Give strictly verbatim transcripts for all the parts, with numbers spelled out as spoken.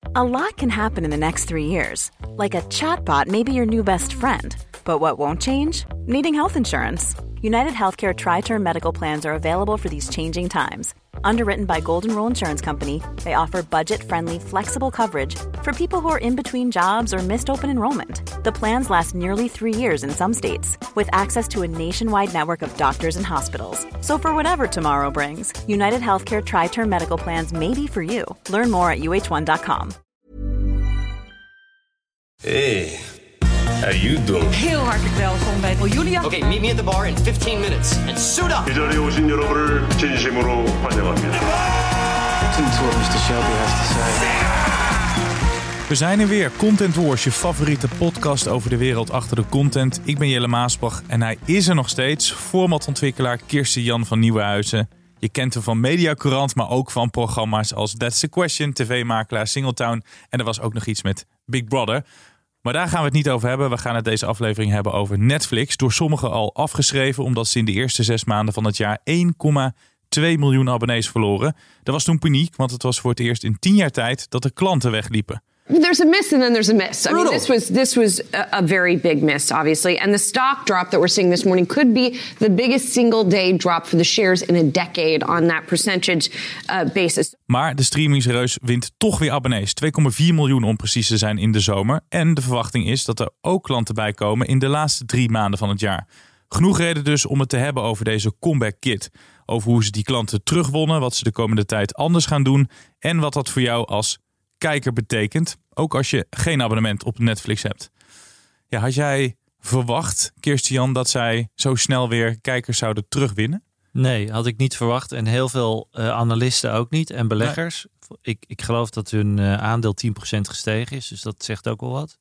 A lot can happen in the next three years. Like a chatbot may be your new best friend. But what won't change? Needing health insurance. United Healthcare Tri-Term Medical Plans are available for these changing times. Underwritten by Golden Rule Insurance Company, they offer budget-friendly, flexible coverage for people who are in between jobs or missed open enrollment. The plans last nearly three years in some states, with access to a nationwide network of doctors and hospitals. So for whatever tomorrow brings, United Healthcare Tri-Term Medical Plans may be for you. Learn more at U H one dot com. Hey, how you doing? Heel hartelijk welkom bij Julia. Okay, meet me at the bar in fifteen minutes and suit up. 이 자리에 오신 여러분을 진심으로 환영합니다. Listen to what mister Shelby has to say. We zijn er weer. Content Wars, je favoriete podcast over de wereld achter de content. Ik ben Jelle Maasbach en hij is er nog steeds. Formatontwikkelaar Kirsten Jan van Nieuwenhuizen. Je kent hem van Mediacourant, maar ook van programma's als That's the Question, tv-makelaar Singletown. En er was ook nog iets met Big Brother. Maar daar gaan we het niet over hebben. We gaan het deze aflevering hebben over Netflix. Door sommigen al afgeschreven, omdat ze in de eerste zes maanden van het jaar één komma twee miljoen abonnees verloren. Er was toen paniek, want het was voor het eerst in tien jaar tijd dat de klanten wegliepen. There's a miss and then there's a miss. I mean, this was this was a, a very big miss, obviously. And the stock drop that we're seeing this morning could be the biggest single day drop for the shares in a decade on that percentage uh, basis. Maar de streamingsreus wint toch weer abonnees. twee komma vier miljoen om precies te zijn in de zomer. En de verwachting is dat er ook klanten bij komen in de laatste drie maanden van het jaar. Genoeg reden dus om het te hebben over deze comeback kit. Over hoe ze die klanten terugwonnen, wat ze de komende tijd anders gaan doen en wat dat voor jou als kijker betekent, ook als je geen abonnement op Netflix hebt. Ja, had jij verwacht, Kirsten Jan, dat zij zo snel weer kijkers zouden terugwinnen? Nee, had ik niet verwacht. En heel veel uh, analisten ook niet. En beleggers. Nee. Ik, ik geloof dat hun uh, aandeel tien procent gestegen is. Dus dat zegt ook wel wat.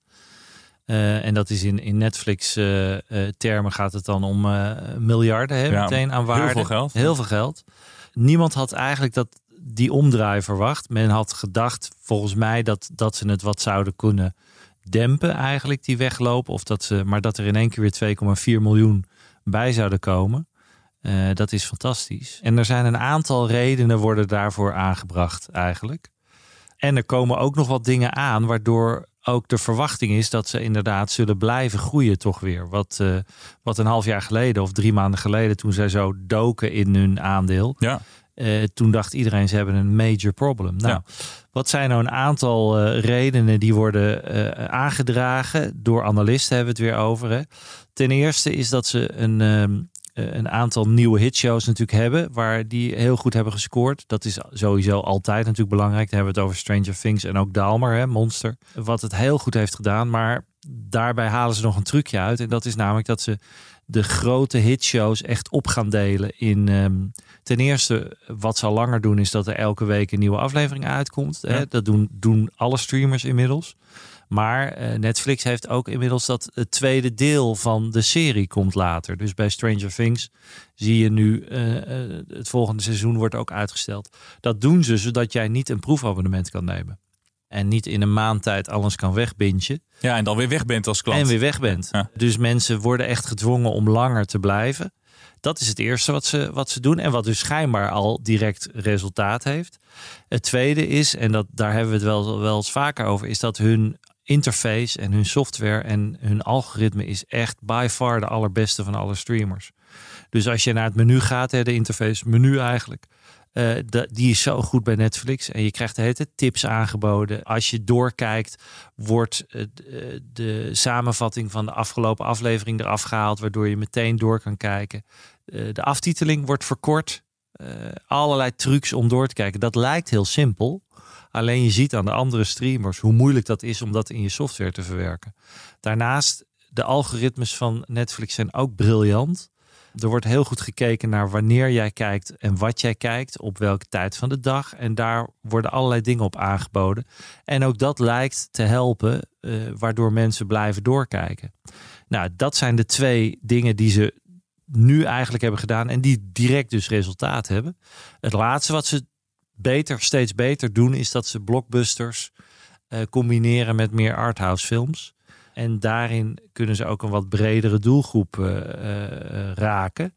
Uh, en dat is in, in Netflix uh, uh, termen gaat het dan om uh, miljarden hè, ja, meteen aan waarde. Heel veel geld. Heel veel geld. Niemand had eigenlijk dat die omdraai verwacht. Men had gedacht, volgens mij, dat, dat ze het wat zouden kunnen dempen eigenlijk, die weglopen. Of dat ze, maar dat er in één keer weer twee komma vier miljoen bij zouden komen. Uh, dat is fantastisch. En er zijn een aantal redenen worden daarvoor aangebracht eigenlijk. En er komen ook nog wat dingen aan, waardoor ook de verwachting is dat ze inderdaad zullen blijven groeien toch weer. Wat, uh, wat een half jaar geleden of drie maanden geleden, toen zij zo doken in hun aandeel. Ja. Uh, toen dacht iedereen, ze hebben een major problem. Nou, ja. Wat zijn nou een aantal uh, redenen die worden uh, aangedragen? Door analisten hebben we het weer over. Hè? Ten eerste is dat ze een, um, een aantal nieuwe hitshows natuurlijk hebben, waar die heel goed hebben gescoord. Dat is sowieso altijd natuurlijk belangrijk. Dan hebben we het over Stranger Things en ook Dahmer, hè, Monster. Wat het heel goed heeft gedaan, maar daarbij halen ze nog een trucje uit. En dat is namelijk dat ze de grote hitshows echt op gaan delen in... Um, ten eerste, wat ze al langer doen, is dat er elke week een nieuwe aflevering uitkomt. Ja. Hè? Dat doen, doen alle streamers inmiddels. Maar uh, Netflix heeft ook inmiddels dat het tweede deel van de serie komt later. Dus bij Stranger Things zie je nu uh, uh, het volgende seizoen wordt ook uitgesteld. Dat doen ze zodat jij niet een proefabonnement kan nemen. En niet in een maand tijd alles kan wegbintje. Ja, en dan weer weg bent als klant. En weer weg bent. Ja. Dus mensen worden echt gedwongen om langer te blijven. Dat is het eerste wat ze, wat ze doen. En wat dus schijnbaar al direct resultaat heeft. Het tweede is, en dat, daar hebben we het wel, wel eens vaker over, is dat hun interface en hun software en hun algoritme is echt by far de allerbeste van alle streamers. Dus als je naar het menu gaat, de interface menu eigenlijk, Uh, de, die is zo goed bij Netflix. En je krijgt de hele tijd tips aangeboden. Als je doorkijkt, wordt uh, de, de samenvatting van de afgelopen aflevering eraf gehaald, waardoor je meteen door kan kijken. Uh, de aftiteling wordt verkort. Uh, allerlei trucs om door te kijken. Dat lijkt heel simpel. Alleen je ziet aan de andere streamers hoe moeilijk dat is om dat in je software te verwerken. Daarnaast, de algoritmes van Netflix zijn ook briljant. Er wordt heel goed gekeken naar wanneer jij kijkt en wat jij kijkt, op welke tijd van de dag. En daar worden allerlei dingen op aangeboden. En ook dat lijkt te helpen, uh, waardoor mensen blijven doorkijken. Nou, dat zijn de twee dingen die ze nu eigenlijk hebben gedaan en die direct dus resultaat hebben. Het laatste wat ze beter, steeds beter doen, is dat ze blockbusters uh, combineren met meer arthouse films. En daarin kunnen ze ook een wat bredere doelgroep uh, uh, raken.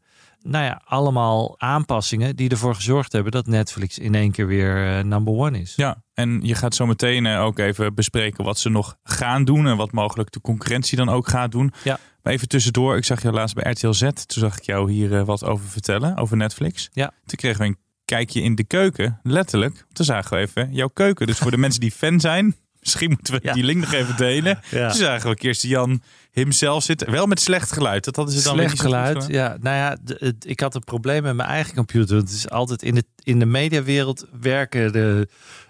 nou ja, allemaal aanpassingen die ervoor gezorgd hebben dat Netflix in één keer weer uh, number one is. Ja, en je gaat zo meteen uh, ook even bespreken wat ze nog gaan doen en wat mogelijk de concurrentie dan ook gaat doen. Ja. Maar even tussendoor, ik zag jou laatst bij R T L Z. Toen zag ik jou hier uh, wat over vertellen, over Netflix. Ja. Toen kregen we een kijkje in de keuken, letterlijk. Toen zagen we even jouw keuken. Dus voor de mensen die fan zijn, misschien moeten we ja. die link nog even delen. Ja. Toen zagen we Kirsten Jan hemzelf zitten. Wel met slecht geluid. Dat hadden ze dan slecht geluid, ja. Nou ja, de, het, ik had een probleem met mijn eigen computer. Het is altijd in de, in de mediawereld werken de,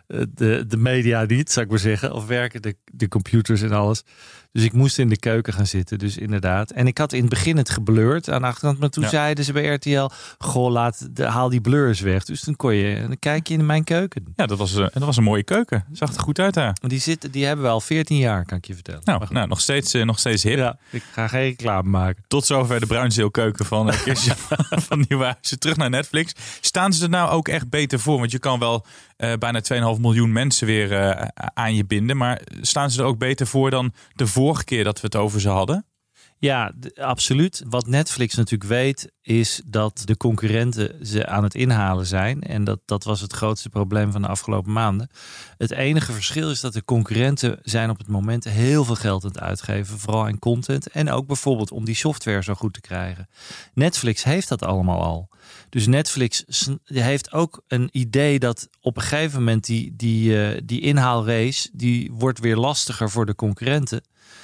de, de media niet, zou ik maar zeggen. Of werken de, de computers en alles. Dus ik moest in de keuken gaan zitten, dus inderdaad. En ik had in het begin het geblurred aan de achterkant. Maar toen ja. zeiden ze bij R T L, goh, laat de, haal die blurs weg. Dus toen kon je, dan kijk je in mijn keuken. Ja, dat was, dat was een mooie keuken. Zag er goed uit daar. Die, zitten, die hebben we al veertien jaar, kan ik je vertellen. Nou, nou nog, steeds, nog steeds hip. Ja, ik ga geen reclame maken. Tot zover de bruinzeelkeuken van uh, Kirsten van Nieuwhuizen. Terug naar Netflix. Staan ze er nou ook echt beter voor? Want je kan wel uh, bijna twee komma vijf miljoen mensen weer uh, aan je binden. Maar staan ze er ook beter voor dan de vorige keer dat we het over ze hadden? Ja, d- absoluut. Wat Netflix natuurlijk weet, is dat de concurrenten ze aan het inhalen zijn. En dat, dat was het grootste probleem van de afgelopen maanden. Het enige verschil is dat de concurrenten zijn op het moment heel veel geld aan het uitgeven. Vooral in content. En ook bijvoorbeeld om die software zo goed te krijgen. Netflix heeft dat allemaal al. Dus Netflix heeft ook een idee dat op een gegeven moment die, die, uh, die inhaalrace, die wordt weer lastiger voor de concurrenten.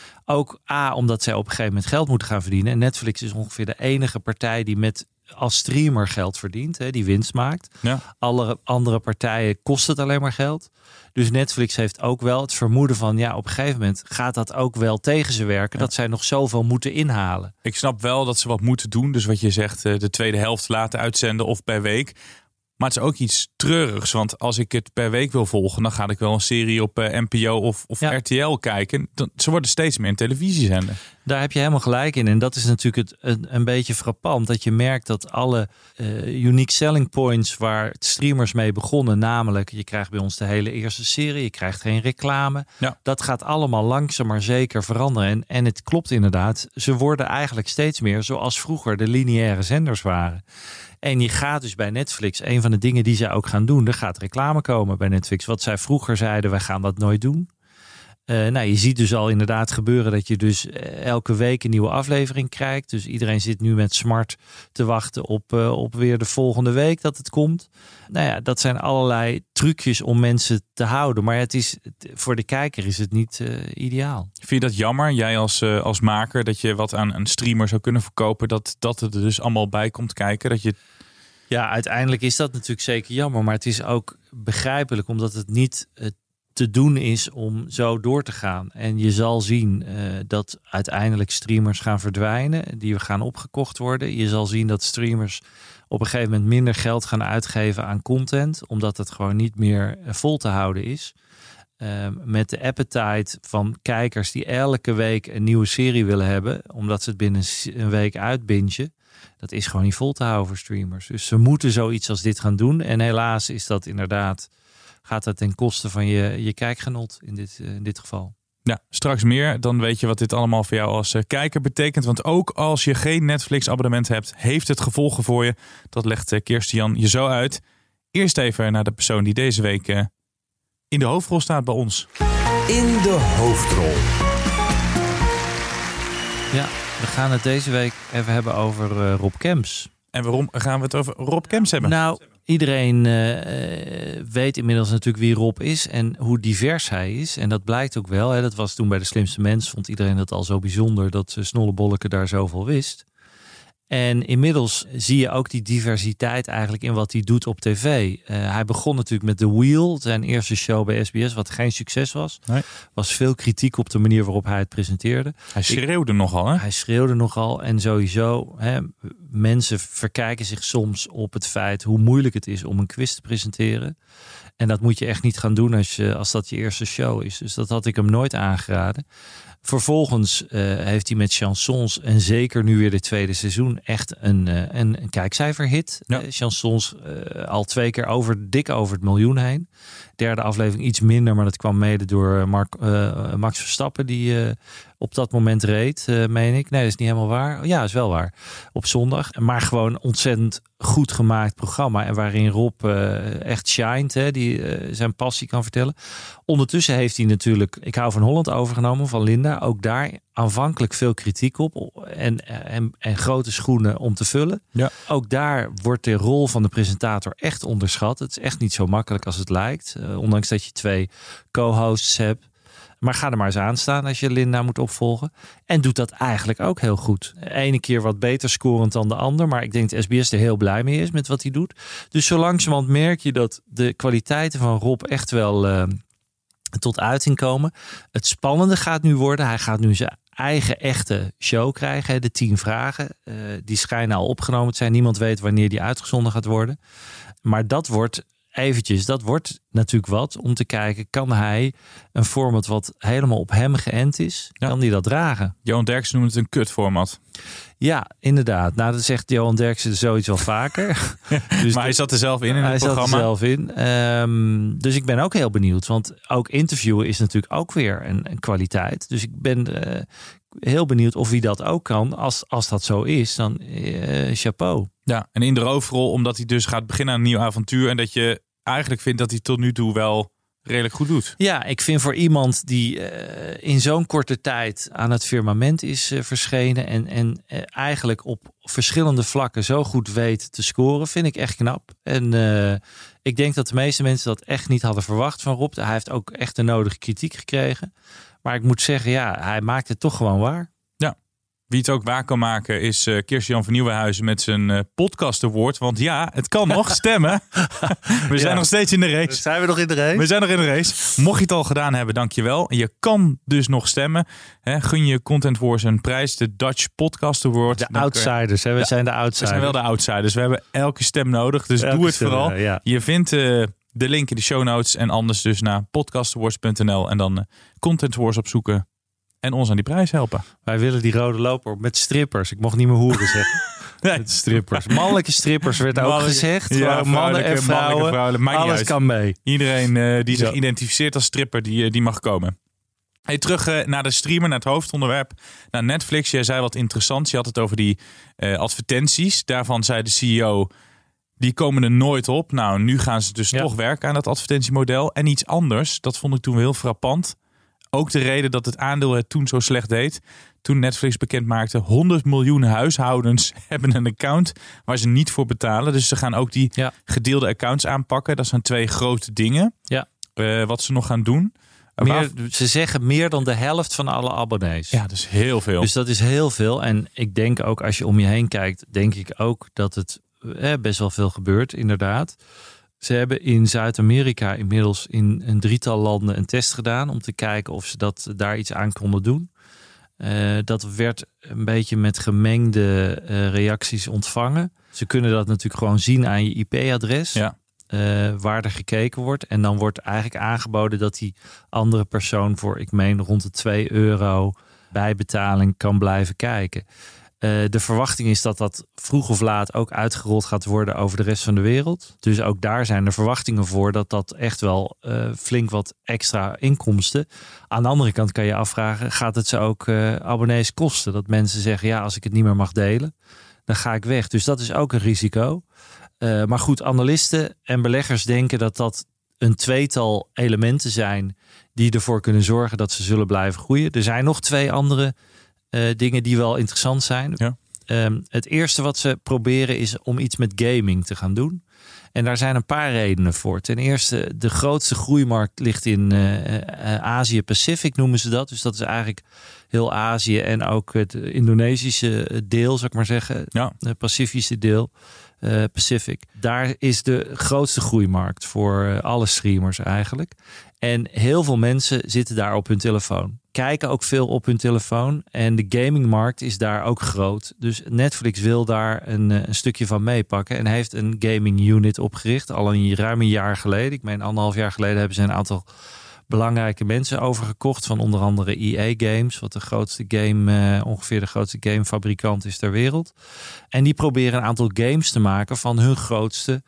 Ook A, omdat zij op een gegeven moment geld moeten gaan verdienen. En Netflix is ongeveer de enige partij die met als streamer geld verdient. Hè, die winst maakt. Ja. Alle andere partijen kost het alleen maar geld. Dus Netflix heeft ook wel het vermoeden van, ja, op een gegeven moment gaat dat ook wel tegen ze werken. Ja. Dat zij nog zoveel moeten inhalen. Ik snap wel dat ze wat moeten doen. Dus wat je zegt, de tweede helft laten uitzenden of per week. Maar het is ook iets treurigs. Want als ik het per week wil volgen, dan ga ik wel een serie op uh, N P O of, of ja. R T L kijken. Dan, ze worden steeds meer een televisiezender. Daar heb je helemaal gelijk in. En dat is natuurlijk het, een, een beetje frappant. Dat je merkt dat alle uh, unique selling points waar streamers mee begonnen. Namelijk, je krijgt bij ons de hele eerste serie. Je krijgt geen reclame. Ja. Dat gaat allemaal langzaam maar zeker veranderen. En, en het klopt inderdaad. Ze worden eigenlijk steeds meer zoals vroeger de lineaire zenders waren. En je gaat dus bij Netflix, een van de dingen die zij ook gaan doen, er gaat reclame komen bij Netflix. Wat zij vroeger zeiden, wij gaan dat nooit doen. Uh, nou, je ziet dus al inderdaad gebeuren dat je dus elke week een nieuwe aflevering krijgt. Dus iedereen zit nu met smart te wachten op, uh, op weer de volgende week dat het komt. Nou ja, dat zijn allerlei trucjes om mensen te houden. Maar het is, voor de kijker is het niet uh, ideaal. Vind je dat jammer, jij als, uh, als maker, dat je wat aan een streamer zou kunnen verkopen, dat, dat het er dus allemaal bij komt kijken? Dat je... Ja, uiteindelijk is dat natuurlijk zeker jammer. Maar het is ook begrijpelijk, omdat het niet uh, te doen is om zo door te gaan. En je zal zien uh, dat uiteindelijk streamers gaan verdwijnen, die gaan opgekocht worden. Je zal zien dat streamers op een gegeven moment minder geld gaan uitgeven aan content, omdat het gewoon niet meer vol te houden is. Uh, met de appetite van kijkers die elke week een nieuwe serie willen hebben, omdat ze het binnen een week uitbingen. Dat is gewoon niet vol te houden voor streamers. Dus ze moeten zoiets als dit gaan doen. En helaas is dat inderdaad, gaat dat ten koste van je, je kijkgenot in dit, in dit geval. Ja, straks meer. Dan weet je wat dit allemaal voor jou als uh, kijker betekent. Want ook als je geen Netflix-abonnement hebt, heeft het gevolgen voor je. Dat legt uh, Kirsten Jan je zo uit. Eerst even naar de persoon die deze week uh, in de hoofdrol staat bij ons. In de hoofdrol. Ja, we gaan het deze week even hebben over uh, Rob Kemps. En waarom gaan we het over Rob Kemps hebben? Nou, iedereen uh, weet inmiddels natuurlijk wie Rob is en hoe divers hij is. En dat blijkt ook wel. Hè. Dat was toen bij De Slimste Mens. Vond iedereen dat al zo bijzonder dat uh, Snollebolleke daar zoveel wist. En inmiddels zie je ook die diversiteit eigenlijk in wat hij doet op tv. Uh, hij begon natuurlijk met The Wheel, zijn eerste show bij S B S, wat geen succes was. Nee. Was veel kritiek op de manier waarop hij het presenteerde. Hij schreeuwde Ik, nogal, hè? Hij schreeuwde nogal. En sowieso, hè, mensen verkijken zich soms op het feit hoe moeilijk het is om een quiz te presenteren. En dat moet je echt niet gaan doen als, je, als dat je eerste show is. Dus dat had ik hem nooit aangeraden. Vervolgens uh, heeft hij met Chansons en zeker nu weer het tweede seizoen echt een, uh, een, een kijkcijferhit. Ja. Uh, Chansons uh, al twee keer over, dik over het miljoen heen. Derde aflevering iets minder, maar dat kwam mede door Mark, uh, Max Verstappen die uh, op dat moment reed, uh, meen ik. Nee, dat is niet helemaal waar. Ja, is wel waar. Op zondag. Maar gewoon ontzettend goed gemaakt programma. En waarin Rob uh, echt shined, hè, die uh, zijn passie kan vertellen. Ondertussen heeft hij natuurlijk Ik hou van Holland overgenomen van Linda. Ook daar aanvankelijk veel kritiek op. En, en, en grote schoenen om te vullen. Ja. Ook daar wordt de rol van de presentator echt onderschat. Het is echt niet zo makkelijk als het lijkt. Uh, ondanks dat je twee co-hosts hebt. Maar ga er maar eens aan staan als je Linda moet opvolgen. En doet dat eigenlijk ook heel goed. De ene keer wat beter scorend dan de ander. Maar ik denk dat S B S er heel blij mee is met wat hij doet. Dus zo langzamerhand merk je dat de kwaliteiten van Rob echt wel uh, tot uiting komen. Het spannende gaat nu worden. Hij gaat nu zijn eigen echte show krijgen. De tien vragen. Uh, die schijnen al opgenomen te zijn. Niemand weet wanneer die uitgezonden gaat worden. Maar dat wordt... Eventjes, dat wordt natuurlijk wat om te kijken, kan hij een format wat helemaal op hem geënt is, ja. kan hij dat dragen? Johan Derksen noemt het een kutformat. Ja, inderdaad. Nou, dat zegt Johan Derksen zoiets wel vaker. dus maar hij zat er zelf in in hij het programma. Hij zat er zelf in. Um, dus ik ben ook heel benieuwd, want ook interviewen is natuurlijk ook weer een, een kwaliteit. Dus ik ben uh, heel benieuwd of hij dat ook kan. Als, als dat zo is, dan uh, chapeau. Ja, en in de hoofdrol, omdat hij dus gaat beginnen aan een nieuw avontuur. En dat je eigenlijk vindt dat hij tot nu toe wel redelijk goed doet. Ja, ik vind voor iemand die uh, in zo'n korte tijd aan het firmament is uh, verschenen. En, en uh, eigenlijk op verschillende vlakken zo goed weet te scoren, vind ik echt knap. En uh, ik denk dat de meeste mensen dat echt niet hadden verwacht van Rob. Hij heeft ook echt de nodige kritiek gekregen. Maar ik moet zeggen, ja, hij maakt het toch gewoon waar. Ja. Wie het ook waar kan maken is uh, Kirsten-Jan van Nieuwenhuizen met zijn uh, podcast award. Want ja, het kan nog stemmen. We zijn ja. nog steeds in de race. Zijn we nog in de race? We zijn nog in de race. Mocht je het al gedaan hebben, dankjewel. Je kan dus nog stemmen. He, gun je Content Wars een prijs, de Dutch Podcast Award. De outsiders, hè? We ja, zijn de outsiders. We zijn wel de outsiders. We hebben elke stem nodig, dus elke doe het stem, vooral. Ja. Je vindt uh, de link in de show notes en anders dus naar podcastawards punt n l en dan uh, Content Wars opzoeken. En ons aan die prijs helpen. Wij willen die rode loper met strippers. Ik mocht niet meer hoeren zeggen. nee. Met strippers. Mannelijke strippers werd Mannelijke, ook gezegd. Ja, mannen en vrouwen. vrouwen alles kan mee. Iedereen uh, die zich ja. identificeert als stripper, die, uh, die mag komen. Hey, terug uh, naar de streamer, naar het hoofdonderwerp. Naar Netflix. Jij zei wat interessants. Je had het over die uh, advertenties. Daarvan zei de C E O... Die komen er nooit op. Nou, nu gaan ze dus ja. toch werken aan dat advertentiemodel. En iets anders, dat vond ik toen heel frappant... Ook de reden dat het aandeel het toen zo slecht deed. Toen Netflix bekend maakte, honderd miljoen huishoudens hebben een account waar ze niet voor betalen. Dus ze gaan ook die ja. gedeelde accounts aanpakken. Dat zijn twee grote dingen. Ja. Uh, wat ze nog gaan doen. Meer, ze zeggen meer dan de helft van alle abonnees. Ja, dat is heel veel. Dus dat is heel veel. En ik denk ook, als je om je heen kijkt, denk ik ook dat het eh, best wel veel gebeurt, inderdaad. Ze hebben in Zuid-Amerika inmiddels in een drietal landen een test gedaan om te kijken of ze dat daar iets aan konden doen. Uh, dat werd een beetje met gemengde uh, reacties ontvangen. Ze kunnen dat natuurlijk gewoon zien aan je I P-adres, ja. uh, waar er gekeken wordt. En dan wordt eigenlijk aangeboden dat die andere persoon voor, ik meen, rond de twee euro bijbetaling kan blijven kijken. Uh, de verwachting is dat dat vroeg of laat ook uitgerold gaat worden over de rest van de wereld. Dus ook daar zijn er verwachtingen voor dat dat echt wel uh, flink wat extra inkomsten. Aan de andere kant kan je afvragen, gaat het ze ook uh, abonnees kosten? Dat mensen zeggen, ja, als ik het niet meer mag delen, dan ga ik weg. Dus dat is ook een risico. Uh, maar goed, analisten en beleggers denken dat dat een tweetal elementen zijn die ervoor kunnen zorgen dat ze zullen blijven groeien. Er zijn nog twee andere Uh, dingen die wel interessant zijn. Ja. Um, het eerste wat ze proberen is om iets met gaming te gaan doen. En daar zijn een paar redenen voor. Ten eerste, de grootste groeimarkt ligt in uh, uh, Azië-Pacific, noemen ze dat. Dus dat is eigenlijk heel Azië en ook het Indonesische deel, zou ik maar zeggen. Ja. Het Pacifische deel. Uh, Pacific. Daar is de grootste groeimarkt voor uh, alle streamers eigenlijk. En heel veel mensen zitten daar op hun telefoon. Kijken ook veel op hun telefoon. En de gamingmarkt is daar ook groot. Dus Netflix wil daar een, een stukje van meepakken. En heeft een gaming unit opgericht. Al een ruim een jaar geleden. Ik meen anderhalf jaar geleden hebben ze een aantal belangrijke mensen overgekocht van onder andere E A Games, wat de grootste game, uh, ongeveer de grootste gamefabrikant is ter wereld. En die proberen een aantal games te maken van hun grootste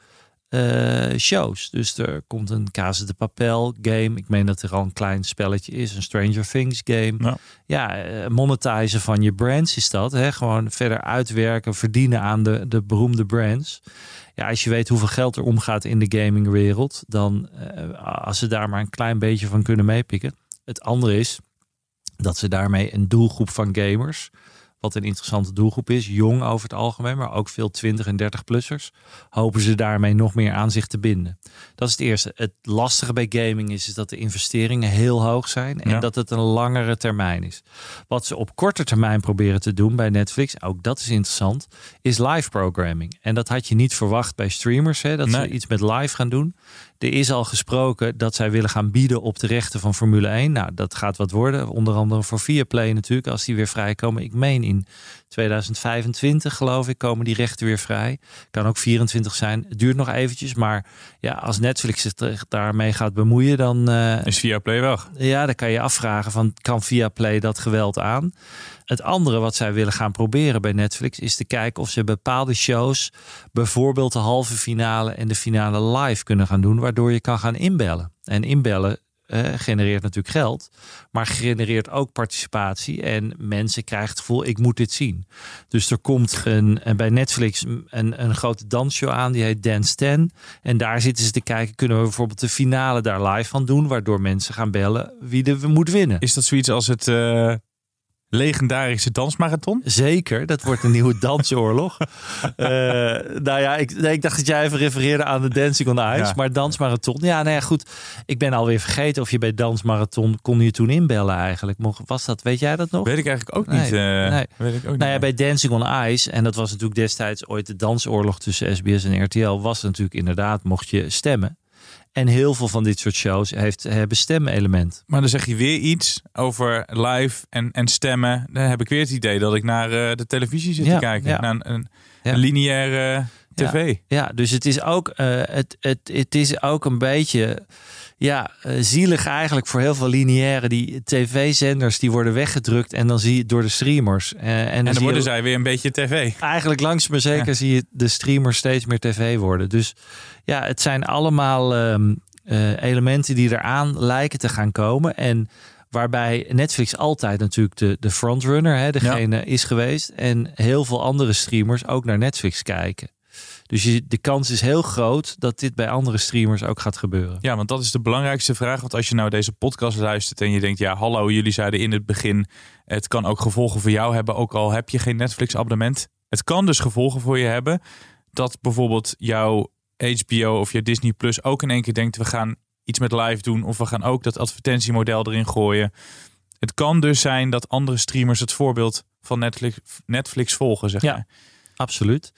uh, shows. Dus er komt een Casa de Papel game. Ik meen dat er al een klein spelletje is, een Stranger Things game. Ja, ja uh, monetizen van je brands is dat. Hè? Gewoon verder uitwerken, verdienen aan de, de beroemde brands. Ja, als je weet hoeveel geld er omgaat in de gamingwereld, dan uh, als ze daar maar een klein beetje van kunnen meepikken. Het andere is dat ze daarmee een doelgroep van gamers, wat een interessante doelgroep is, jong over het algemeen, maar ook veel twintig en dertig-plussers, hopen ze daarmee nog meer aan zich te binden. Dat is het eerste. Het lastige bij gaming is, is dat de investeringen heel hoog zijn en ja. dat het een langere termijn is. Wat ze op korte termijn proberen te doen bij Netflix, ook dat is interessant, is live programming. En dat had je niet verwacht bij streamers, hè, dat nee. ze iets met live gaan doen. Er is al gesproken dat zij willen gaan bieden op de rechten van Formule één. Nou, dat gaat wat worden. Onder andere voor Viaplay natuurlijk, als die weer vrijkomen. Ik meen in tweeduizend vijfentwintig, geloof ik, komen die rechten weer vrij. Kan ook vierentwintig zijn. Het duurt nog eventjes, maar ja, als Netflix zich daarmee gaat bemoeien, dan Uh, is Viaplay weg. Ja, dan kan je afvragen van, kan Viaplay dat geweld aan? Het andere wat zij willen gaan proberen bij Netflix is te kijken of ze bepaalde shows, bijvoorbeeld de halve finale en de finale live kunnen gaan doen, waardoor je kan gaan inbellen. En inbellen uh, genereert natuurlijk geld, maar genereert ook participatie en mensen krijgen het gevoel, ik moet dit zien. Dus er komt een, een, bij Netflix een, een grote dansshow aan, die heet Dance ten. En daar zitten ze te kijken, kunnen we bijvoorbeeld de finale daar live van doen, waardoor mensen gaan bellen wie de moet winnen. Is dat zoiets als het Uh... legendarische dansmarathon? Zeker, dat wordt een nieuwe dansoorlog. uh, nou ja, ik, nee, ik dacht dat jij even refereerde aan de Dancing on Ice, ja. maar dansmarathon. Ja, nou ja, goed. Ik ben alweer vergeten of je bij dansmarathon kon je toen inbellen eigenlijk. Was dat, weet jij dat nog? Weet ik eigenlijk ook nee, niet. Uh, nee. Weet ik ook nou ja, niet. bij Dancing on Ice, en dat was natuurlijk destijds ooit de dansoorlog tussen S B S en R T L, was natuurlijk inderdaad, mocht je stemmen. En heel veel van dit soort shows heeft, hebben stemelement. Maar dan zeg je weer iets over live en, en stemmen. Dan heb ik weer het idee dat ik naar uh, de televisie zit ja, te kijken. Ja. Naar een, een, ja. een lineaire tv. Ja, ja, dus het is ook, uh, het, het, het is ook een beetje ja, uh, zielig eigenlijk voor heel veel lineaire. Die tv-zenders die worden weggedrukt en dan zie je het door de streamers. Uh, en dan, en dan zie worden je, zij weer een beetje tv. Eigenlijk langzaam maar zeker ja. zie je de streamers steeds meer tv worden. Dus ja, het zijn allemaal um, uh, elementen die eraan lijken te gaan komen. En waarbij Netflix altijd natuurlijk de, de frontrunner, hè, degene ja. is geweest. En heel veel andere streamers ook naar Netflix kijken. Dus je, de kans is heel groot dat dit bij andere streamers ook gaat gebeuren. Ja, want dat is de belangrijkste vraag. Want als je nou deze podcast luistert en je denkt, ja, hallo, jullie zeiden in het begin, het kan ook gevolgen voor jou hebben, ook al heb je geen Netflix abonnement. Het kan dus gevolgen voor je hebben dat bijvoorbeeld jouw H B O of je Disney Plus ook in één keer denkt, we gaan iets met live doen of we gaan ook dat advertentiemodel erin gooien. Het kan dus zijn dat andere streamers het voorbeeld van Netflix, Netflix volgen, zeg ja, maar. Absoluut.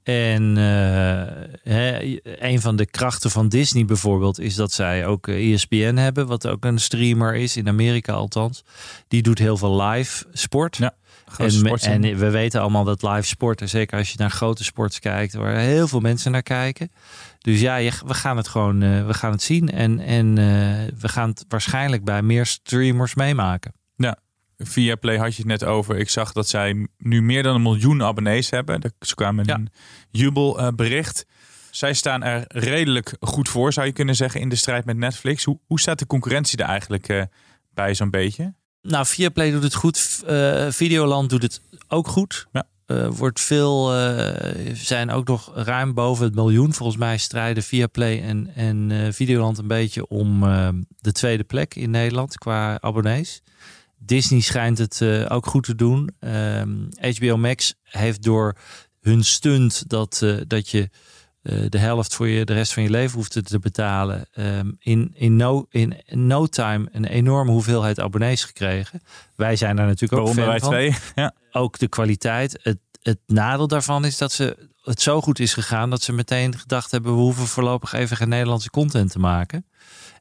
En uh, he, een van de krachten van Disney bijvoorbeeld is dat zij ook E S P N hebben, wat ook een streamer is, in Amerika althans. Die doet heel veel live sport. Ja, en, en we weten allemaal dat live sport, zeker als je naar grote sports kijkt, waar heel veel mensen naar kijken. Dus ja, je, we gaan het gewoon uh, we gaan het zien. En, en uh, we gaan het waarschijnlijk bij meer streamers meemaken. Ja. Viaplay had je het net over. Ik zag dat zij nu meer dan een miljoen abonnees hebben. Ze kwamen ja. een jubelbericht. Zij staan er redelijk goed voor, zou je kunnen zeggen, in de strijd met Netflix. Hoe, hoe staat de concurrentie er eigenlijk uh, bij zo'n beetje? Nou, Viaplay doet het goed. Uh, Videoland doet het ook goed. Ja. Uh, wordt veel, uh, zijn ook nog ruim boven het miljoen. Volgens mij strijden Viaplay en, en uh, Videoland een beetje om uh, de tweede plek in Nederland qua abonnees. Disney schijnt het uh, ook goed te doen. Um, H B O Max heeft door hun stunt dat, uh, dat je uh, de helft voor je de rest van je leven hoeft te, te betalen. Um, in, in, no, in no time een enorme hoeveelheid abonnees gekregen. Wij zijn daar natuurlijk ook fan wij van. Twee. Ja. Ook de kwaliteit. Het, het nadeel daarvan is dat ze het zo goed is gegaan dat ze meteen gedacht hebben, we hoeven voorlopig even geen Nederlandse content te maken.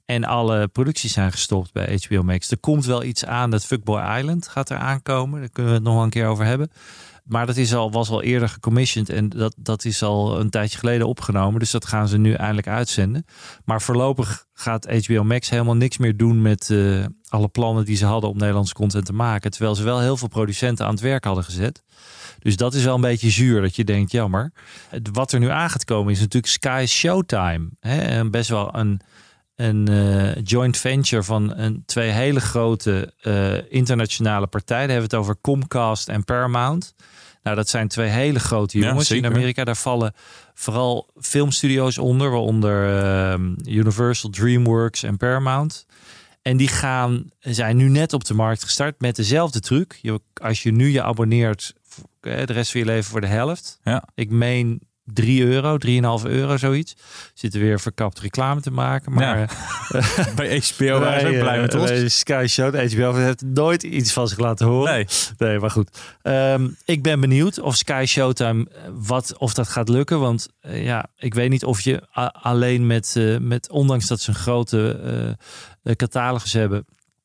En alle producties zijn gestopt bij H B O Max. Er komt wel iets aan, dat Fuckboy Island gaat er aankomen. Daar kunnen we het nog wel een keer over hebben. Maar dat is al, was al eerder gecommissioned en dat, dat is al een tijdje geleden opgenomen. Dus dat gaan ze nu eindelijk uitzenden. Maar voorlopig gaat H B O Max helemaal niks meer doen met uh, alle plannen die ze hadden om Nederlandse content te maken. Terwijl ze wel heel veel producenten aan het werk hadden gezet. Dus dat is wel een beetje zuur dat je denkt, jammer. Wat er nu aan gaat komen is natuurlijk Sky Showtime. Hè? Best wel een, een uh, joint venture van een, twee hele grote uh, internationale partijen. Daar hebben we het over Comcast en Paramount. Nou, dat zijn twee hele grote jongens ja, in Amerika. Daar vallen vooral filmstudio's onder, waaronder uh, Universal, DreamWorks en Paramount. En die gaan, zijn nu net op de markt gestart met dezelfde truc. Je, als je nu je abonneert de rest van je leven voor de helft. Ja. Ik meen drie euro, drieënhalf euro, zoiets. Zitten weer verkapt reclame te maken. Maar ja. Bij H B O waren ze ook blij met ons. Bij Sky Show, H B O heeft nooit iets van zich laten horen. Nee, nee maar goed. Um, ik ben benieuwd of Sky Showtime, wat, of dat gaat lukken. Want uh, ja, ik weet niet of je a- alleen met, uh, met, ondanks dat ze een grote uh, catalogus hebben,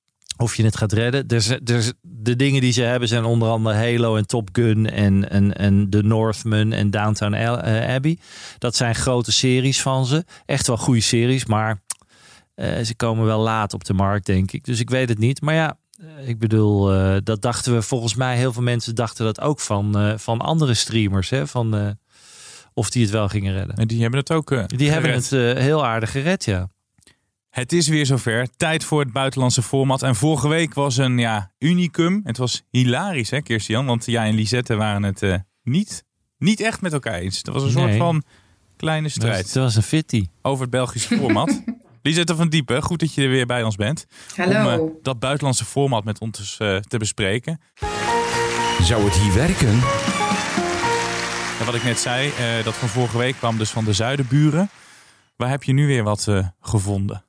of je het gaat redden. Dus, dus de dingen die ze hebben zijn onder andere Halo en Top Gun en, en, en The Northman en Downton Abbey. Dat zijn grote series van ze. Echt wel goede series, maar uh, ze komen wel laat op de markt, denk ik. Dus ik weet het niet. Maar ja, ik bedoel, uh, dat dachten we volgens mij. Heel veel mensen dachten dat ook van, uh, van andere streamers. Hè, van, uh, of die het wel gingen redden. En die hebben het ook uh, Die gered. hebben het uh, heel aardig gered, ja. Het is weer zover. Tijd voor het buitenlandse format. En vorige week was een ja, unicum. Het was hilarisch, hè, Kirstian? Want jij en Lisette waren het uh, niet, niet echt met elkaar eens. Het was een soort nee. van kleine strijd. Het was een fitty. Over het Belgische format. Lisette van Diepen, goed dat je er weer bij ons bent. Hallo. Om uh, dat buitenlandse format met ons uh, te bespreken. Zou het hier werken? En wat ik net zei, uh, dat van vorige week kwam dus van de zuidenburen. Waar heb je nu weer wat uh, gevonden?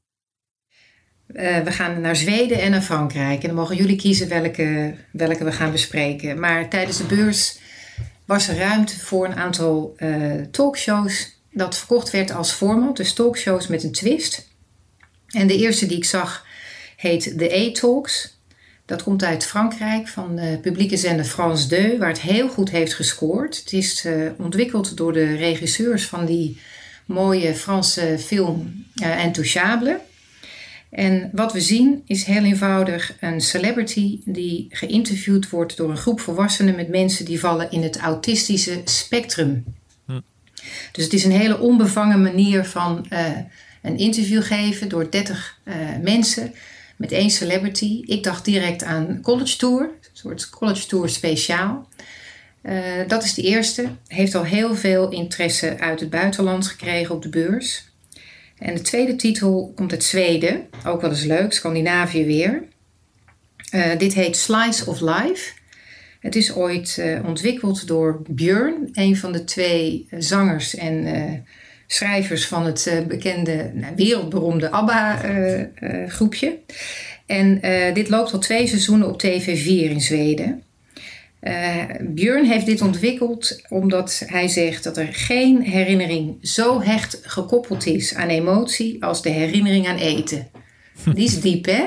Uh, we gaan naar Zweden en naar Frankrijk. En dan mogen jullie kiezen welke, welke we gaan bespreken. Maar tijdens de beurs was er ruimte voor een aantal uh, talkshows dat verkocht werd als format. Dus talkshows met een twist. En de eerste die ik zag heet The A-Talks. Dat komt uit Frankrijk van de publieke zender France deux, waar het heel goed heeft gescoord. Het is uh, ontwikkeld door de regisseurs van die mooie Franse film uh, Intouchable. En wat we zien is heel eenvoudig een celebrity die geïnterviewd wordt door een groep volwassenen met mensen die vallen in het autistische spectrum. Hm. Dus het is een hele onbevangen manier van uh, een interview geven door dertig uh, mensen met één celebrity. Ik dacht direct aan College Tour, een soort College Tour speciaal. Uh, dat is de eerste. Heeft al heel veel interesse uit het buitenland gekregen op de beurs. En de tweede titel komt uit Zweden. Ook wel eens leuk, Scandinavië weer. Uh, dit heet Slice of Life. Het is ooit uh, ontwikkeld door Björn, een van de twee uh, zangers en uh, schrijvers van het uh, bekende, nou, wereldberoemde ABBA-groepje. Uh, uh, en uh, dit loopt al twee seizoenen op T V vier in Zweden. Uh, Björn heeft dit ontwikkeld omdat hij zegt dat er geen herinnering zo hecht gekoppeld is aan emotie als de herinnering aan eten. Die is diep, hè?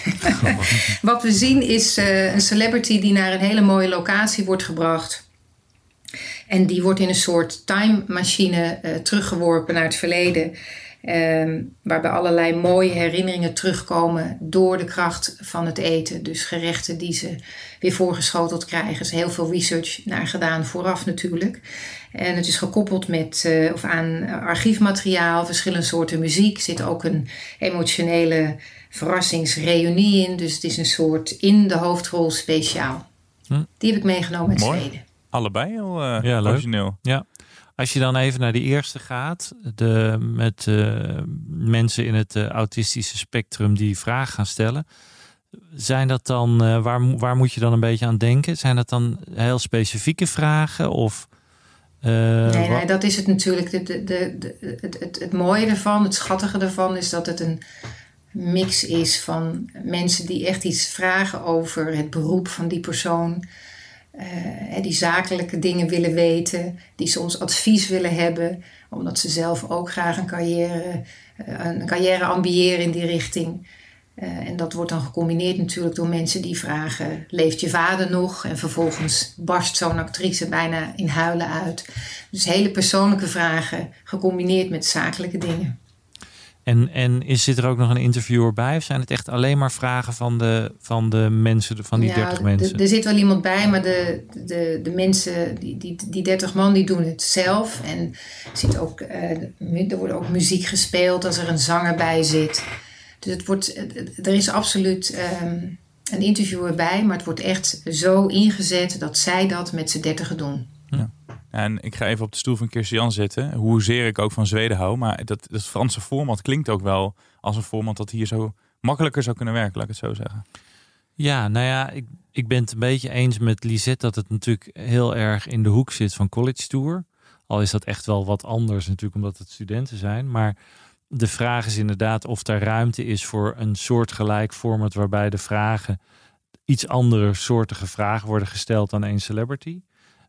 Wat we zien is uh, een celebrity die naar een hele mooie locatie wordt gebracht. En die wordt in een soort time machine uh, teruggeworpen naar het verleden. Um, waarbij allerlei mooie herinneringen terugkomen door de kracht van het eten. Dus gerechten die ze weer voorgeschoteld krijgen. Er is heel veel research naar gedaan vooraf natuurlijk. En het is gekoppeld met, uh, of aan archiefmateriaal, verschillende soorten muziek. Er zit ook een emotionele verrassingsreunie in. Dus het is een soort in de hoofdrol speciaal. Hm. Die heb ik meegenomen uit Mooi. Zweden. Allebei heel uh, ja, origineel. Ja. Als je dan even naar die eerste gaat, de, met uh, mensen in het uh, autistische spectrum die vragen gaan stellen. Zijn dat dan, uh, waar, waar moet je dan een beetje aan denken? Zijn dat dan heel specifieke vragen? Of, uh, nee, nee, dat is het natuurlijk. De, de, de, de, het, het, het mooie ervan, het schattige ervan is dat het een mix is van mensen die echt iets vragen over het beroep van die persoon. Uh, die zakelijke dingen willen weten, die soms advies willen hebben, omdat ze zelf ook graag een carrière een carrière ambiëren in die richting. Uh, en dat wordt dan gecombineerd natuurlijk door mensen die vragen, leeft je vader nog? En vervolgens barst zo'n actrice bijna in huilen uit. Dus hele persoonlijke vragen gecombineerd met zakelijke dingen. En, en is, zit er ook nog een interviewer bij? Of zijn het echt alleen maar vragen van de, van de mensen, van die ja, dertig mensen? D- er zit wel iemand bij, maar de, de, de mensen, die, die, die dertig man, die doen het zelf. En er, zit ook, uh, er wordt ook muziek gespeeld als er een zanger bij zit. Dus het wordt, er is absoluut um, een interviewer bij, maar het wordt echt zo ingezet dat zij dat met z'n dertigen doen. Ja. En ik ga even op de stoel van Kirsten Jan zitten. Hoezeer ik ook van Zweden hou. Maar dat, dat Franse format klinkt ook wel als een format dat hier zo makkelijker zou kunnen werken, laat ik het zo zeggen. Ja, nou ja, ik, ik ben het een beetje eens met Lisette dat het natuurlijk heel erg in de hoek zit van College Tour. Al is dat echt wel wat anders natuurlijk omdat het studenten zijn. Maar de vraag is inderdaad of er ruimte is voor een soortgelijk format waarbij de vragen, iets andere soortige vragen worden gesteld dan één celebrity.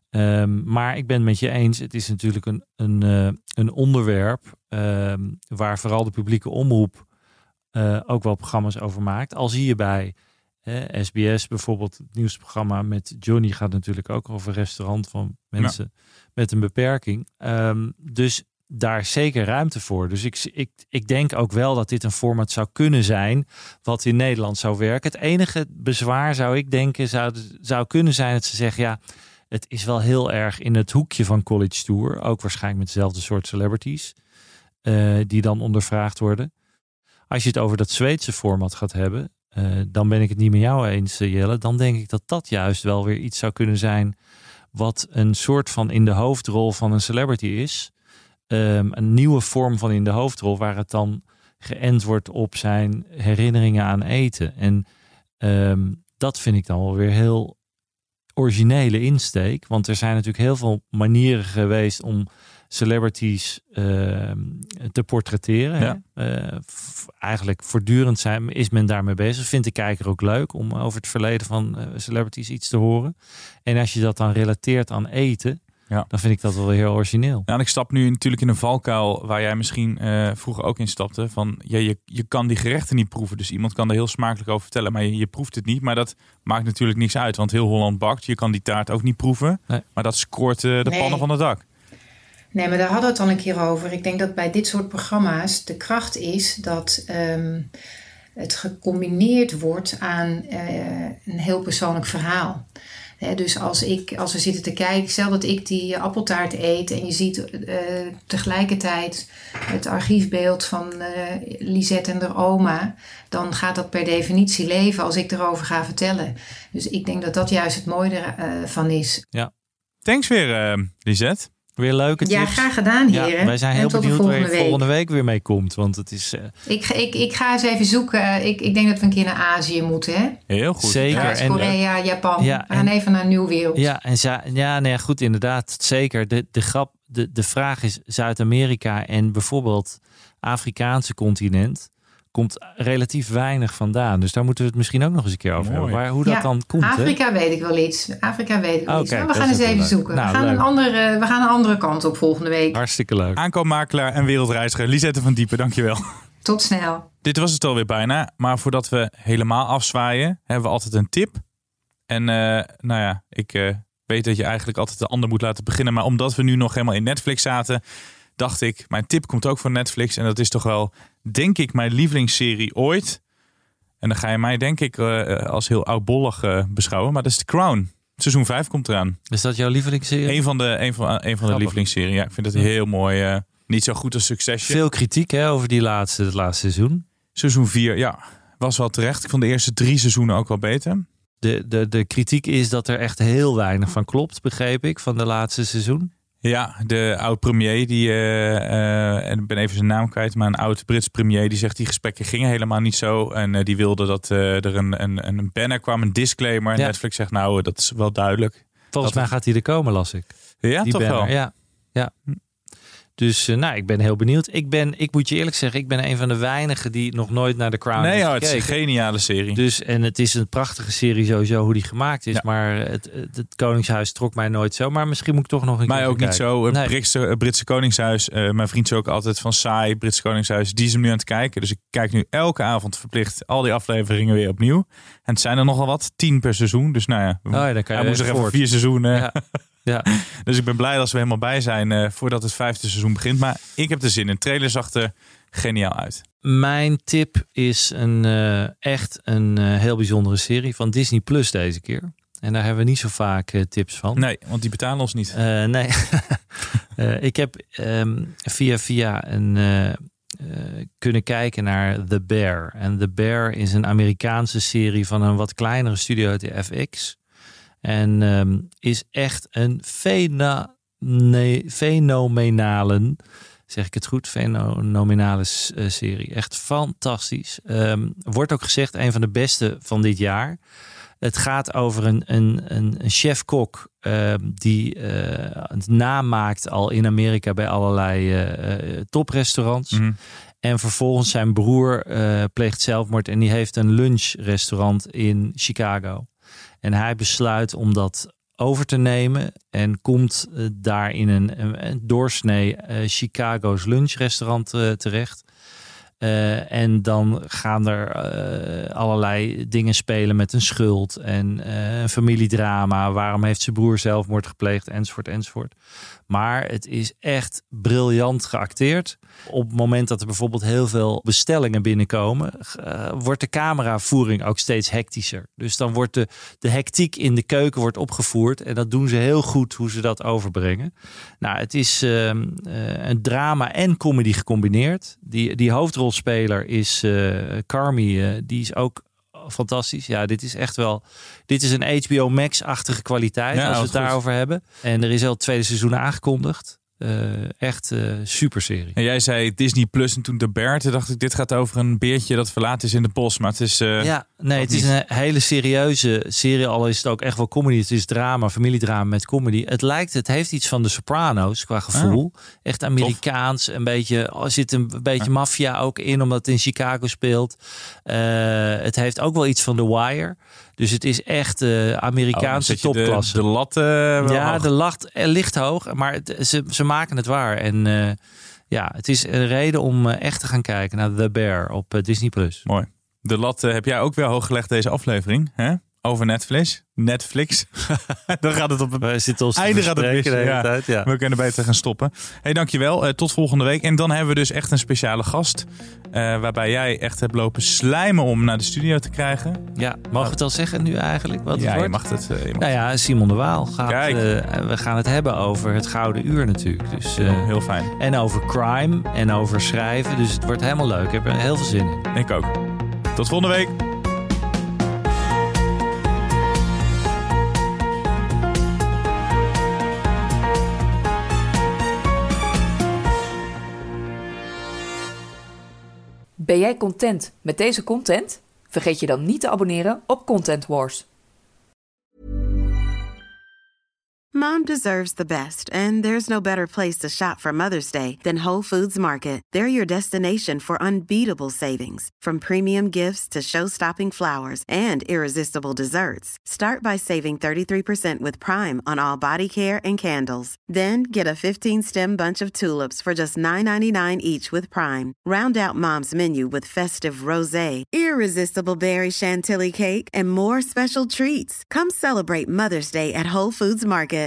Um, maar ik ben het met je eens, het is natuurlijk een, een, uh, een onderwerp um, waar vooral de publieke omroep uh, ook wel programma's over maakt. Al zie je bij uh, S B S bijvoorbeeld, het nieuwsprogramma met Johnny gaat natuurlijk ook over een restaurant van mensen ja. met een beperking. Um, dus daar is zeker ruimte voor. Dus ik, ik, ik denk ook wel dat dit een format zou kunnen zijn wat in Nederland zou werken. Het enige bezwaar zou ik denken zou, zou kunnen zijn dat ze zeggen, ja, het is wel heel erg in het hoekje van College Tour. Ook waarschijnlijk met dezelfde soort celebrities. Uh, die dan ondervraagd worden. Als je het over dat Zweedse format gaat hebben. Uh, dan ben ik het niet met jou eens, Jelle. Dan denk ik dat dat juist wel weer iets zou kunnen zijn. Wat een soort van in de hoofdrol van een celebrity is. Um, een nieuwe vorm van in de hoofdrol. Waar het dan geënt wordt op zijn herinneringen aan eten. En um, dat vind ik dan wel weer heel originele insteek. Want er zijn natuurlijk heel veel manieren geweest om celebrities uh, te portretteren. Ja. Uh, f- eigenlijk voortdurend zijn, is men daarmee bezig. Vindt de kijker ook leuk om over het verleden van uh, celebrities iets te horen. En als je dat dan relateert aan eten, ja. dan vind ik dat wel heel origineel. Ja, en ik stap nu natuurlijk in een valkuil waar jij misschien uh, vroeger ook in stapte. Van, ja, je, je kan die gerechten niet proeven. Dus iemand kan er heel smakelijk over vertellen, maar je, je proeft het niet. Maar dat maakt natuurlijk niks uit, want heel Holland bakt. Je kan die taart ook niet proeven. Nee. Maar dat scoort uh, de nee. pannen van het dak. Nee, maar daar hadden we het al een keer over. Ik denk dat bij dit soort programma's de kracht is dat um, het gecombineerd wordt aan uh, een heel persoonlijk verhaal. He, dus als, ik, als we zitten te kijken, stel dat ik die appeltaart eet en je ziet uh, tegelijkertijd het archiefbeeld van uh, Lisette en haar oma, dan gaat dat per definitie leven als ik erover ga vertellen. Dus ik denk dat dat juist het mooie ervan uh, is. Ja. Thanks weer, uh, Lisette. Weer leuke tips. Ja, graag gedaan, heren. Ja, wij zijn heel benieuwd waar je volgende week weer mee komt. Want het is... Uh... Ik, ik, ik ga eens even zoeken. Ik, ik denk dat we een keer naar Azië moeten, hè? Heel goed. Zeker. Ja, Korea, en, Japan. Ja, we gaan en, even naar een nieuwe wereld. Ja, en ja, ja nee, goed, inderdaad. Zeker. De, de, grap, de, de vraag is Zuid-Amerika en bijvoorbeeld Afrikaanse continent komt relatief weinig vandaan. Dus daar moeten we het misschien ook nog eens een keer over hebben. Waar, hoe dat ja, dan komt. Afrika hè? weet ik wel iets. Afrika weet ik wel oh, iets. kijk, maar we gaan eens even leuk. zoeken. Nou, we, gaan een andere, we gaan een andere kant op volgende week. Hartstikke leuk. Aankoopmakelaar en wereldreiziger Lisette van Diepen, dankjewel. Tot snel. Dit was het alweer bijna. Maar voordat we helemaal afzwaaien, hebben we altijd een tip. En uh, nou ja, ik uh, weet dat je eigenlijk altijd de ander moet laten beginnen. Maar omdat we nu nog helemaal in Netflix zaten, dacht ik, mijn tip komt ook van Netflix. En dat is toch wel, denk ik, mijn lievelingsserie ooit. En dan ga je mij, denk ik, uh, als heel oudbollig uh, beschouwen. Maar dat is The Crown. Seizoen vijf komt eraan. Is dat jouw lievelingsserie? Een van de, een van, een van de lievelingsseries. Ja, ik vind het heel mooi. Uh, niet zo goed als Succession. Veel kritiek hè, over die laatste, het laatste seizoen. Seizoen vier, ja. Was wel terecht. Ik vond de eerste drie seizoenen ook wel beter. De, de, de kritiek is dat er echt heel weinig van klopt, begreep ik, van de laatste seizoen. Ja, de oud-premier, die, uh, uh, en ik ben even zijn naam kwijt, maar een oud-Brits premier, die zegt die gesprekken gingen helemaal niet zo. En uh, die wilde dat uh, er een, een, een banner kwam, een disclaimer. Ja. Netflix zegt nou, dat is wel duidelijk. Volgens mij het... gaat die er komen, las ik. Ja, die toch banner. wel? Ja, ja. Dus uh, nou, ik ben heel benieuwd. Ik, ben, ik moet je eerlijk zeggen, ik ben een van de weinigen die nog nooit naar The Crown nee, heeft oh, gekeken. het is een geniale serie. Dus, en het is een prachtige serie sowieso hoe die gemaakt is. Ja. Maar het, het, het Koningshuis trok mij nooit zo. Maar misschien moet ik toch nog een Mij keer ook niet kijken. zo. Het Nee. Britse, Britse Koningshuis. Uh, mijn vriend is ook altijd van saai. Britse Koningshuis. Die is hem nu aan het kijken. Dus ik kijk nu elke avond verplicht al die afleveringen weer opnieuw. En het zijn er nogal wat. Tien per seizoen. Dus nou ja. Oh ja, dan kan je hij moest er even voort. vier seizoenen. Ja. Ja. Dus ik ben blij dat we helemaal bij zijn uh, voordat het vijfde seizoen begint. Maar ik heb er zin in. De trailer zag er geniaal uit. Mijn tip is een, uh, echt een uh, heel bijzondere serie van Disney Plus deze keer. En daar hebben we niet zo vaak uh, tips van. Nee, want die betalen ons niet. Uh, nee. uh, ik heb um, via via een, uh, uh, kunnen kijken naar The Bear. En The Bear is een Amerikaanse serie van een wat kleinere studio uit de F X. En um, is echt een fena, ne, fenomenale, zeg ik het goed, fenomenale uh, serie. Echt fantastisch. Um, wordt ook gezegd een van de beste van dit jaar. Het gaat over een, een, een, een chef-kok uh, die uh, het namaakt al in Amerika bij allerlei uh, toprestaurants. Mm-hmm. En vervolgens zijn broer uh, pleegt zelfmoord en die heeft een lunchrestaurant in Chicago. En hij besluit om dat over te nemen en komt uh, daar in een, een, een doorsnee uh, Chicago's lunchrestaurant uh, terecht. Uh, en dan gaan er uh, allerlei dingen spelen met een schuld en uh, een familiedrama. Waarom heeft zijn broer zelfmoord gepleegd, enzovoort, enzovoort. Maar het is echt briljant geacteerd. Op het moment dat er bijvoorbeeld heel veel bestellingen binnenkomen, uh, wordt de cameravoering ook steeds hectischer. Dus dan wordt de, de hectiek in de keuken wordt opgevoerd. En dat doen ze heel goed hoe ze dat overbrengen. Nou, het is uh, uh, een drama en comedy gecombineerd. Die, die hoofdrolspeler is uh, Carmi. Uh, die is ook fantastisch. Ja, dit is echt wel... Dit is een H B O Max-achtige kwaliteit, ja, als we het goed. daarover hebben. En er is al het tweede seizoen aangekondigd. Uh, echt uh, super serie. En jij zei Disney Plus en toen The Bear. Toen dacht ik, dit gaat over een beertje dat verlaten is in de bos. Maar het is... Uh, ja, nee, het niet. is een hele serieuze serie. Al is het ook echt wel comedy. Het is drama, familiedrama met comedy. Het lijkt, het heeft iets van de Sopranos qua gevoel. Oh. Echt Amerikaans. Tof. Een beetje, er zit een beetje ja. maffia ook in, omdat het in Chicago speelt. Uh, het heeft ook wel iets van The Wire. Dus het is echt uh, Amerikaanse oh, topklasse. De, de lat uh, Ja, hoog. de lat uh, ligt hoog. Maar het, ze, ze maken het waar. En uh, ja, het is een reden om uh, echt te gaan kijken naar The Bear op uh, Disney Plus. Mooi. De lat uh, heb jij ook weer hoog gelegd deze aflevering, hè? Over Netflix. Netflix. Dan gaat het op het einde gaat het mis. Ja. Tijd, ja. We kunnen beter gaan stoppen. Hey, dankjewel. Uh, tot volgende week. En dan hebben we dus echt een speciale gast. Uh, waarbij jij echt hebt lopen slijmen om naar de studio te krijgen. Ja, mogen we het al zeggen nu eigenlijk? Wat ja, het wordt? je mag het. Uh, je mag nou ja, Simon de Waal gaat... Uh, we gaan het hebben over het Gouden Uur natuurlijk. Dus, uh, ja, heel fijn. En over crime en over schrijven. Dus het wordt helemaal leuk. Ik heb er heel veel zin in. Ik ook. Tot volgende week. Ben jij content met deze content? Vergeet je dan niet te abonneren op Content Wars. Mom deserves the best, and there's no better place to shop for Mother's Day than Whole Foods Market. They're your destination for unbeatable savings, from premium gifts to show-stopping flowers and irresistible desserts. Start by saving thirty-three percent with Prime on all body care and candles. Then get a fifteen-stem bunch of tulips for just nine ninety-nine each with Prime. Round out Mom's menu with festive rosé, irresistible berry chantilly cake, and more special treats. Come celebrate Mother's Day at Whole Foods Market.